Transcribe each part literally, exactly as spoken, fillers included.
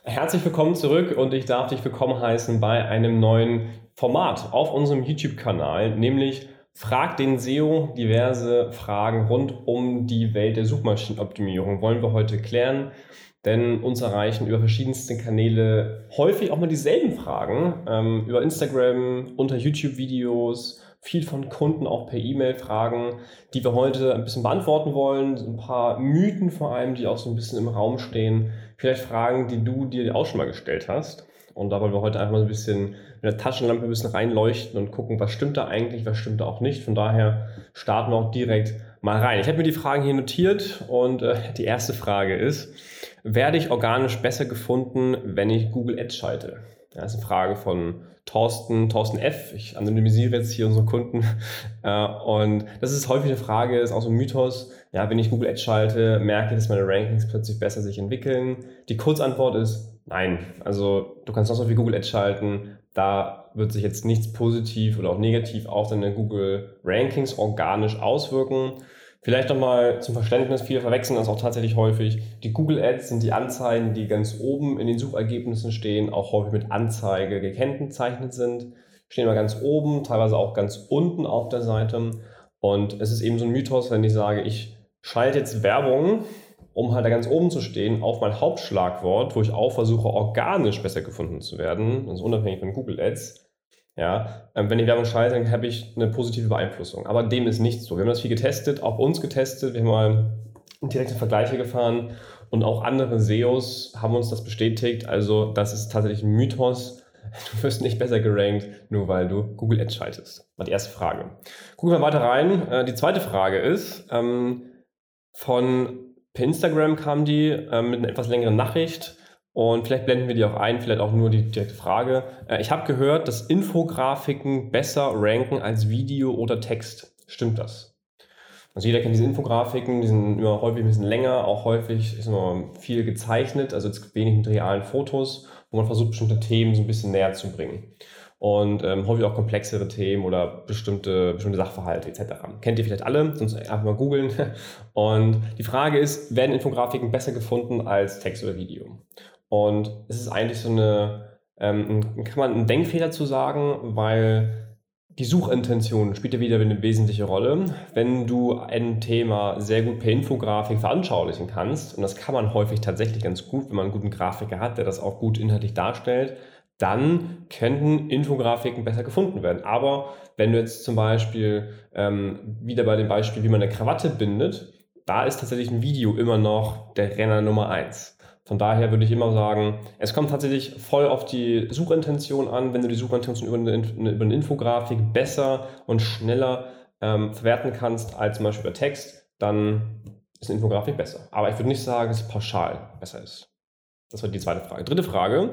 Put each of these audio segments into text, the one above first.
Herzlich willkommen zurück und ich darf dich willkommen heißen bei einem neuen Format auf unserem YouTube-Kanal, nämlich Frag den S E O. Diverse Fragen rund um die Welt der Suchmaschinenoptimierung wollen wir heute klären, denn uns erreichen über verschiedenste Kanäle häufig auch mal dieselben Fragen, ähm, über Instagram, unter YouTube-Videos, viel von Kunden auch per E-Mail Fragen, die wir heute ein bisschen beantworten wollen, ein paar Mythen vor allem, die auch so ein bisschen im Raum stehen, vielleicht Fragen, die du dir auch schon mal gestellt hast. Und da wollen wir heute einfach mal so ein bisschen mit der Taschenlampe ein bisschen reinleuchten und gucken, was stimmt da eigentlich, was stimmt da auch nicht. Von daher starten wir auch direkt mal rein. Ich habe mir die Fragen hier notiert und äh, die erste Frage ist, werde ich organisch besser gefunden, wenn ich Google Ads schalte? Das ist eine Frage von Thorsten, Thorsten F. Ich anonymisiere jetzt hier unsere Kunden. Und das ist häufig eine Frage, ist auch so ein Mythos. Ja, wenn ich Google Ads schalte, merke ich, dass meine Rankings plötzlich besser sich entwickeln. Die Kurzantwort ist nein. Also du kannst noch so viel Google Ads schalten. Da wird sich jetzt nichts positiv oder auch negativ auf deine Google Rankings organisch auswirken. Vielleicht nochmal zum Verständnis, viele verwechseln das auch tatsächlich häufig. Die Google Ads sind die Anzeigen, die ganz oben in den Suchergebnissen stehen, auch häufig mit Anzeige gekennzeichnet sind. Stehen mal ganz oben, teilweise auch ganz unten auf der Seite. Und es ist eben so ein Mythos, wenn ich sage, ich schalte jetzt Werbung, um halt da ganz oben zu stehen, auf mein Hauptschlagwort, wo ich auch versuche, organisch besser gefunden zu werden, also unabhängig von Google Ads. Ja, wenn ich Werbung schalte, dann habe ich eine positive Beeinflussung. Aber dem ist nicht so. Wir haben das viel getestet, auch bei uns getestet. Wir haben mal direkte Vergleiche gefahren und auch andere S E Os haben uns das bestätigt. Also das ist tatsächlich ein Mythos. Du wirst nicht besser gerankt, nur weil du Google Ads schaltest. War die erste Frage. Gucken wir weiter rein. Die zweite Frage ist, von per Instagram kam die mit einer etwas längeren Nachricht. Und vielleicht blenden wir die auch ein, vielleicht auch nur die direkte Frage. Ich habe gehört, dass Infografiken besser ranken als Video oder Text. Stimmt das? Also jeder kennt diese Infografiken, die sind immer häufig ein bisschen länger, auch häufig ist immer viel gezeichnet, also jetzt wenig mit realen Fotos, wo man versucht, bestimmte Themen so ein bisschen näher zu bringen. Und ähm, häufig auch komplexere Themen oder bestimmte, bestimmte Sachverhalte et cetera. Kennt ihr vielleicht alle, sonst einfach mal googeln. Und die Frage ist, werden Infografiken besser gefunden als Text oder Video? Und es ist eigentlich so eine, ähm, kann man einen Denkfehler zu sagen, weil die Suchintention spielt ja wieder eine wesentliche Rolle. Wenn du ein Thema sehr gut per Infografik veranschaulichen kannst, und das kann man häufig tatsächlich ganz gut, wenn man einen guten Grafiker hat, der das auch gut inhaltlich darstellt, dann könnten Infografiken besser gefunden werden. Aber wenn du jetzt zum Beispiel ähm, wieder bei dem Beispiel, wie man eine Krawatte bindet, da ist tatsächlich ein Video immer noch der Renner Nummer eins. Von daher würde ich immer sagen, es kommt tatsächlich voll auf die Suchintention an. Wenn du die Suchintention über eine, über eine Infografik besser und schneller ähm, verwerten kannst als zum Beispiel über Text, dann ist eine Infografik besser. Aber ich würde nicht sagen, dass es pauschal besser ist. Das war die zweite Frage. Dritte Frage,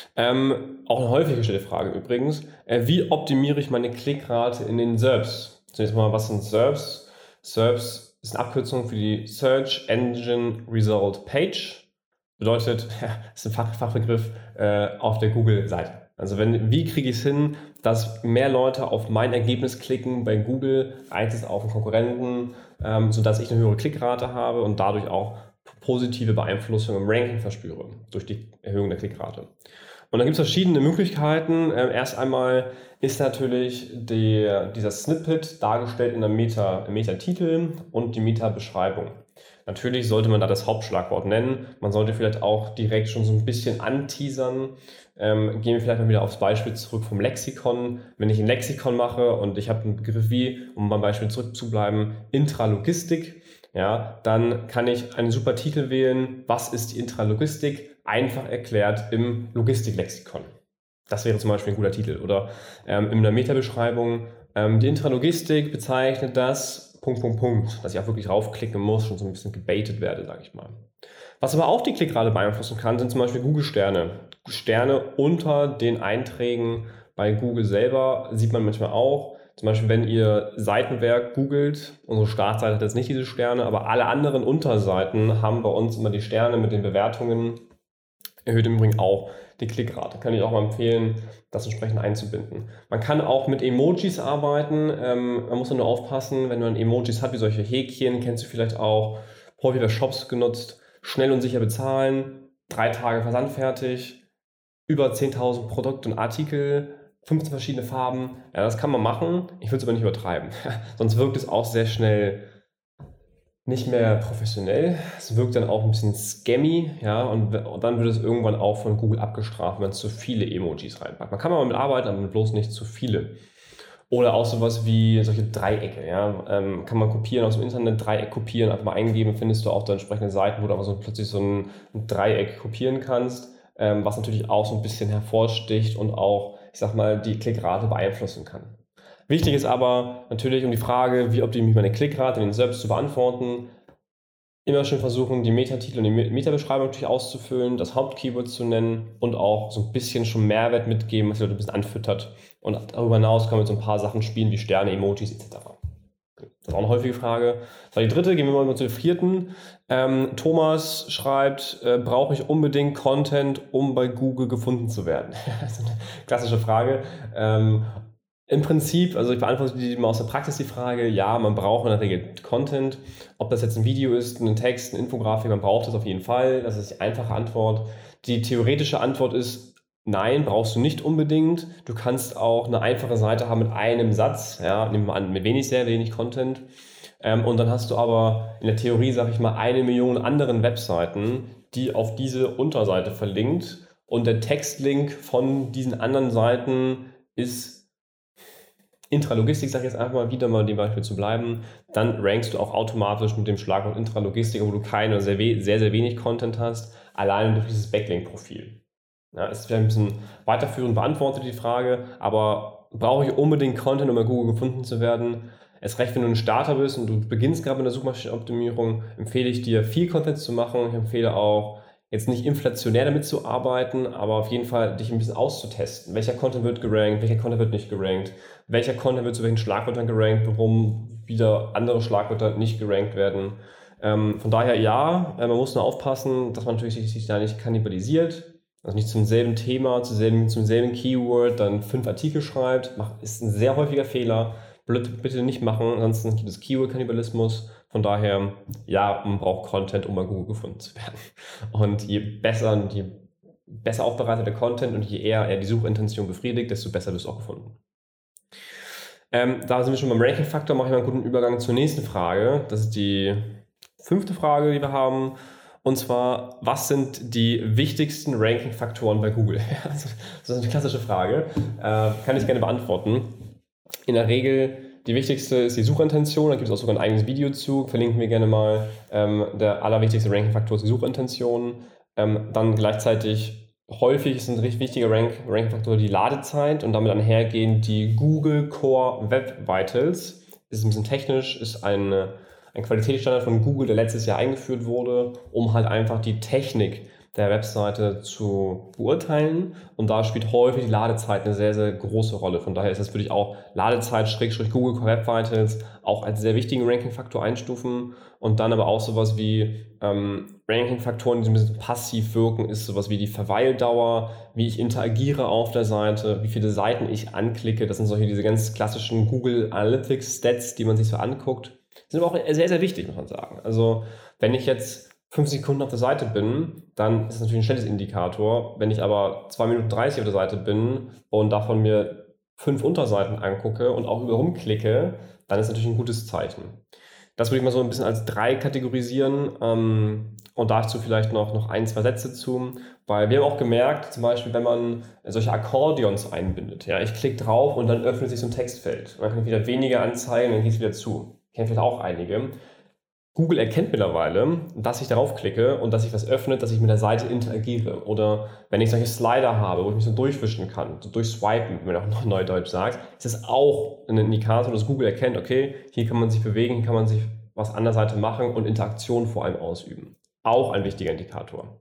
ähm, auch eine häufig gestellte Frage übrigens. Äh, wie optimiere ich meine Klickrate in den S E R Ps? Zunächst mal, was sind S E R Ps? S E R Ps ist eine Abkürzung für die Search Engine Result Page. Bedeutet, ja, ist ein Fach, Fachbegriff äh, auf der Google-Seite. Also wenn, wie kriege ich es hin, dass mehr Leute auf mein Ergebnis klicken bei Google als auf einen Konkurrenten, ähm, sodass ich eine höhere Klickrate habe und dadurch auch positive Beeinflussung im Ranking verspüre durch die Erhöhung der Klickrate. Und da gibt es verschiedene Möglichkeiten. Ähm, erst einmal ist natürlich die, dieser Snippet dargestellt in der Meta, im Meta-Titel und die Meta-Beschreibung. Natürlich sollte man da das Hauptschlagwort nennen. Man sollte vielleicht auch direkt schon so ein bisschen anteasern. Ähm, gehen wir vielleicht mal wieder aufs Beispiel zurück vom Lexikon. Wenn ich ein Lexikon mache und ich habe einen Begriff wie, um beim Beispiel zurückzubleiben, Intralogistik, ja, dann kann ich einen super Titel wählen. Was ist die Intralogistik? Einfach erklärt im Logistiklexikon. Das wäre zum Beispiel ein guter Titel. Oder ähm, in der Meta-Beschreibung, ähm, die Intralogistik bezeichnet das Punkt, Punkt, Punkt, dass ich auch wirklich raufklicken muss, schon so ein bisschen gebaitet werde, sage ich mal. Was aber auch die Klickrate beeinflussen kann, sind zum Beispiel Google-Sterne. Sterne unter den Einträgen bei Google selber sieht man manchmal auch. Zum Beispiel, wenn ihr Seitenwerk googelt, unsere Startseite hat jetzt nicht diese Sterne, aber alle anderen Unterseiten haben bei uns immer die Sterne mit den Bewertungen. Erhöht im Übrigen auch die Klickrate. Kann ich auch mal empfehlen, das entsprechend einzubinden. Man kann auch mit Emojis arbeiten. Ähm, man muss nur aufpassen, wenn man Emojis hat, wie solche Häkchen, kennst du vielleicht auch, häufig bei Shops genutzt, schnell und sicher bezahlen. drei Tage Versand fertig, über zehntausend Produkte und Artikel, fünfzehn verschiedene Farben. Ja, das kann man machen, ich würde es aber nicht übertreiben. Sonst wirkt es auch sehr schnell nicht mehr professionell. Es wirkt dann auch ein bisschen scammy, ja, und, und dann wird es irgendwann auch von Google abgestraft, wenn es zu viele Emojis reinpackt. Man kann mal damit arbeiten, aber bloß nicht zu viele. Oder auch sowas wie solche Dreiecke, ja, ähm, kann man kopieren aus dem Internet, Dreieck kopieren, einfach mal eingeben, findest du auch da entsprechende Seiten, wo du aber so plötzlich so ein, ein Dreieck kopieren kannst, ähm, was natürlich auch so ein bisschen hervorsticht und auch, ich sag mal, die Klickrate beeinflussen kann. Wichtig ist aber natürlich um die Frage, wie optimiere ich meine Klickrate in den Search zu beantworten, immer schön versuchen, die Metatitel und die Metabeschreibung natürlich auszufüllen, das Hauptkeyword zu nennen und auch so ein bisschen schon Mehrwert mitgeben, was die Leute ein bisschen anfüttert. Und darüber hinaus kann man mit so ein paar Sachen spielen wie Sterne, Emojis et cetera. Das ist auch eine häufige Frage. Das war die dritte, gehen wir mal zu der vierten. Ähm, Thomas schreibt, äh, brauche ich unbedingt Content, um bei Google gefunden zu werden? Das ist eine klassische Frage. Ähm, Im Prinzip, also ich beantworte die mal aus der Praxis die Frage, ja, man braucht in der Regel Content. Ob das jetzt ein Video ist, ein Text, eine Infografik, man braucht das auf jeden Fall. Das ist die einfache Antwort. Die theoretische Antwort ist, nein, brauchst du nicht unbedingt. Du kannst auch eine einfache Seite haben mit einem Satz, ja, nehmen wir an, mit wenig, sehr wenig Content. Ähm, und dann hast du aber in der Theorie, sage ich mal, eine Million anderen Webseiten, die auf diese Unterseite verlinkt. Und der Textlink von diesen anderen Seiten ist Intralogistik, sage ich jetzt einfach mal wieder mal dem Beispiel zu bleiben, dann rankst du auch automatisch mit dem Schlagwort Intralogistik, wo du kein oder sehr, sehr, sehr wenig Content hast, allein durch dieses Backlink-Profil. Ja, ist vielleicht ein bisschen weiterführend beantwortet die Frage, aber brauche ich unbedingt Content, um bei Google gefunden zu werden? Erst recht, wenn du ein Starter bist und du beginnst gerade mit der Suchmaschinenoptimierung, empfehle ich dir, viel Content zu machen. Ich empfehle auch, jetzt nicht inflationär damit zu arbeiten, aber auf jeden Fall dich ein bisschen auszutesten. Welcher Content wird gerankt, welcher Content wird nicht gerankt, welcher Content wird zu welchen Schlagwörtern gerankt, warum wieder andere Schlagwörter nicht gerankt werden. Ähm, von daher ja, man muss nur aufpassen, dass man natürlich sich, sich da nicht kannibalisiert, also nicht zum selben Thema, zum selben, zum selben Keyword dann fünf Artikel schreibt, ist ein sehr häufiger Fehler. Bitte nicht machen, ansonsten gibt es Keyword-Kannibalismus. Von daher, ja, man braucht Content, um bei Google gefunden zu werden. Und je besser und je besser aufbereitet der Content und je eher er die Suchintention befriedigt, desto besser wirst du auch gefunden. Ähm, da sind wir schon beim Ranking-Faktor, mache ich mal einen guten Übergang zur nächsten Frage. Das ist die fünfte Frage, die wir haben. Und zwar, was sind die wichtigsten Ranking-Faktoren bei Google? Das ist eine klassische Frage, äh, kann ich gerne beantworten. In der Regel, die wichtigste ist die Suchintention, da gibt es auch sogar ein eigenes Video zu, verlinken wir gerne mal. Ähm, der allerwichtigste Ranking-Faktor ist die Suchintention. Ähm, dann gleichzeitig häufig ist ein richtig wichtiger Rank, Ranking-Faktor die Ladezeit und damit einhergehend die Google Core Web Vitals. Ist ein bisschen technisch, ist ein, ein Qualitätsstandard von Google, der letztes Jahr eingeführt wurde, um halt einfach die Technik der Webseite zu beurteilen, und da spielt häufig die Ladezeit eine sehr, sehr große Rolle. Von daher ist das, würde ich auch Ladezeit Schrägstrich Google Core Web Vitals auch als sehr wichtigen Ranking-Faktor einstufen, und dann aber auch sowas wie ähm, Ranking-Faktoren, die ein bisschen passiv wirken, ist sowas wie die Verweildauer, wie ich interagiere auf der Seite, wie viele Seiten ich anklicke. Das sind solche diese ganz klassischen Google Analytics Stats, die man sich so anguckt. Sind aber auch sehr, sehr wichtig, muss man sagen. Also wenn ich jetzt fünf Sekunden auf der Seite bin, dann ist das natürlich ein schnelles Indikator. Wenn ich aber zwei Minuten dreißig auf der Seite bin und davon mir fünf Unterseiten angucke und auch über rumklicke, dann ist das natürlich ein gutes Zeichen. Das würde ich mal so ein bisschen als drei kategorisieren, ähm, und dazu vielleicht noch, noch ein, zwei Sätze zu, weil wir haben auch gemerkt, zum Beispiel, wenn man solche Akkordeons einbindet, ja, ich klicke drauf und dann öffnet sich so ein Textfeld. Man kann wieder weniger anzeigen, dann geht es wieder zu. Kennt vielleicht auch einige. Google erkennt mittlerweile, dass ich darauf klicke und dass sich was öffnet, dass ich mit der Seite interagiere. Oder wenn ich solche Slider habe, wo ich mich so durchwischen kann, so durchswipen, wie man auch noch neudeutsch sagt, ist das auch ein Indikator, dass Google erkennt, okay, hier kann man sich bewegen, hier kann man sich was an der Seite machen und Interaktion vor allem ausüben. Auch ein wichtiger Indikator.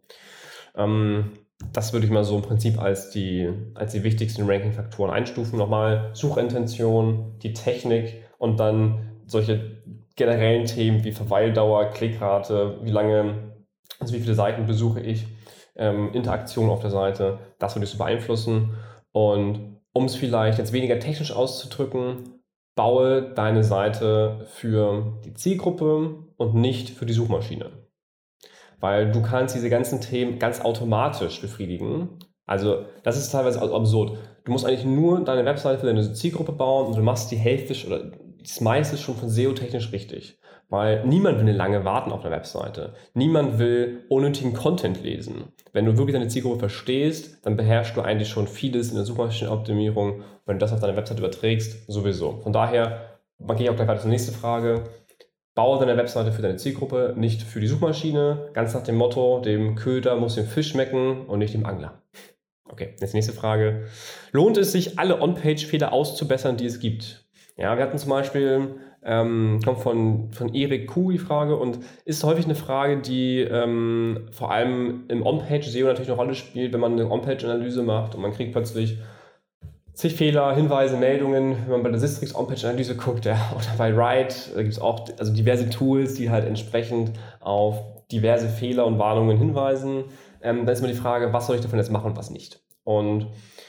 Ähm, das würde ich mal so im Prinzip als die, als die wichtigsten Ranking-Faktoren einstufen. Nochmal Suchintention, die Technik und dann solche generellen Themen wie Verweildauer, Klickrate, wie lange, also wie viele Seiten besuche ich, ähm, Interaktion auf der Seite, das würde ich so beeinflussen. Und um es vielleicht jetzt weniger technisch auszudrücken, baue deine Seite für die Zielgruppe und nicht für die Suchmaschine. weil du kannst diese ganzen Themen ganz automatisch befriedigen. Also das ist teilweise absurd. Du musst eigentlich nur deine Webseite für deine Zielgruppe bauen und du machst die Hälfte oder das meiste schon von S E O-technisch richtig. Weil niemand will lange warten auf einer Webseite. Niemand will unnötigen Content lesen. Wenn du wirklich deine Zielgruppe verstehst, dann beherrschst du eigentlich schon vieles in der Suchmaschinenoptimierung. Wenn du das auf deine Webseite überträgst, sowieso. Von daher gehe ich auch gleich weiter zur nächsten Frage. Baue deine Webseite für deine Zielgruppe, nicht für die Suchmaschine. Ganz nach dem Motto, dem Köder muss dem Fisch schmecken und nicht dem Angler. Okay, jetzt nächste Frage. Lohnt es sich, alle On-Page-Fehler auszubessern, die es gibt? Ja, wir hatten zum Beispiel, ähm, kommt von, von Erik Kuh die Frage und ist häufig eine Frage, die ähm, vor allem im On-Page-S E O natürlich eine Rolle spielt, wenn man eine On-Page-Analyse macht und man kriegt plötzlich zig Fehler, Hinweise, Meldungen, wenn man bei der Sistrix On-Page-Analyse guckt, ja, oder bei Write, da gibt es auch also diverse Tools, die halt entsprechend auf diverse Fehler und Warnungen hinweisen. Ähm, dann ist immer die Frage, was soll ich davon jetzt machen und was nicht. Und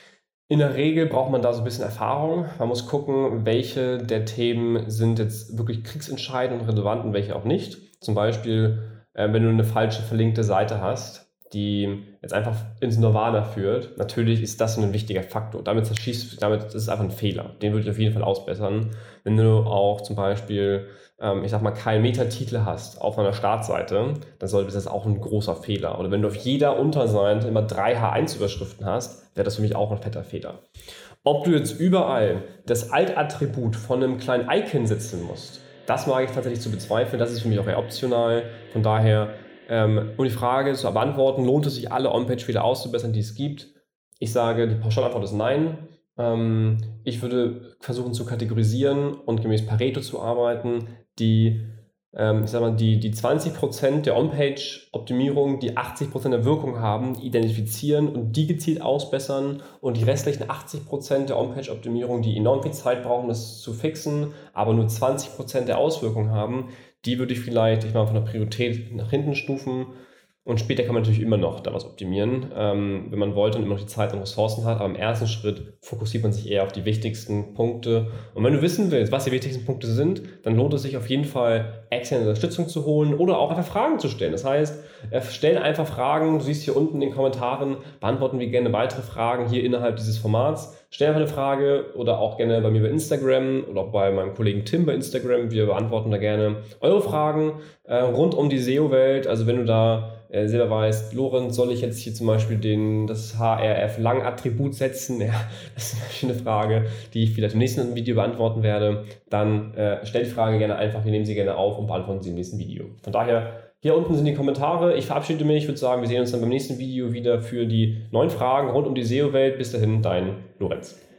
in der Regel braucht man da so ein bisschen Erfahrung. Man muss gucken, welche der Themen sind jetzt wirklich kriegsentscheidend und relevant und welche auch nicht. Zum Beispiel, äh, wenn du eine falsche verlinkte Seite hast, die jetzt einfach ins Nirvana führt, natürlich ist das ein wichtiger Faktor. Damit zerschießt, damit das ist einfach ein Fehler. Den würde ich auf jeden Fall ausbessern. Wenn du auch zum Beispiel, ähm, ich sag mal, keinen Metatitel hast auf einer Startseite, dann sollte das auch ein großer Fehler. Oder wenn du auf jeder Unterseite immer drei H eins Überschriften hast, wäre das für mich auch ein fetter Fehler. Ob du jetzt überall das Alt-Attribut von einem kleinen Icon setzen musst, das mag ich tatsächlich zu bezweifeln. Das ist für mich auch eher optional. Von daher, Ähm, um die Frage zu beantworten, lohnt es sich, alle On-Page-Fehler auszubessern, die es gibt? Ich sage, die Pauschalantwort ist nein. Ähm, ich würde versuchen zu kategorisieren und gemäß Pareto zu arbeiten, die, ähm, ich sag mal, die, die zwanzig Prozent der On-Page-Optimierung, die achtzig Prozent der Wirkung haben, identifizieren und die gezielt ausbessern und die restlichen achtzig Prozent der On-Page-Optimierung, die enorm viel Zeit brauchen, das zu fixen, aber nur zwanzig Prozent der Auswirkungen haben, die würde ich vielleicht, ich mal von der Priorität nach hinten stufen und später kann man natürlich immer noch da was optimieren, ähm, wenn man wollte und immer noch die Zeit und Ressourcen hat, aber im ersten Schritt fokussiert man sich eher auf die wichtigsten Punkte und wenn du wissen willst, was die wichtigsten Punkte sind, dann lohnt es sich auf jeden Fall externe Unterstützung zu holen oder auch einfach Fragen zu stellen. Das heißt, stell einfach Fragen, du siehst hier unten in den Kommentaren, beantworten wir gerne weitere Fragen hier innerhalb dieses Formats. Stell einfach eine Frage oder auch gerne bei mir bei Instagram oder auch bei meinem Kollegen Tim bei Instagram. Wir beantworten da gerne eure Fragen äh, rund um die S E O-Welt. Also wenn du da äh, selber weißt, Lorenz, soll ich jetzt hier zum Beispiel den, das H R F-Lang-Attribut setzen? Ja, das ist eine Frage, die ich vielleicht im nächsten Video beantworten werde. Dann äh, stell die Frage gerne einfach, wir nehmen sie gerne auf und beantworten sie im nächsten Video. Von daher, hier unten sind die Kommentare. Ich verabschiede mich. Ich würde sagen, wir sehen uns dann beim nächsten Video wieder für die neuen Fragen rund um die S E O-Welt. Bis dahin, dein Lorenz.